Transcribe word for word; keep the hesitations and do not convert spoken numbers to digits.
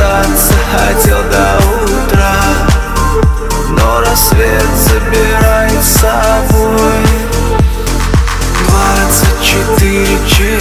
остаться хотел до утра, но рассвет забирает с собой двадцать четыре часа.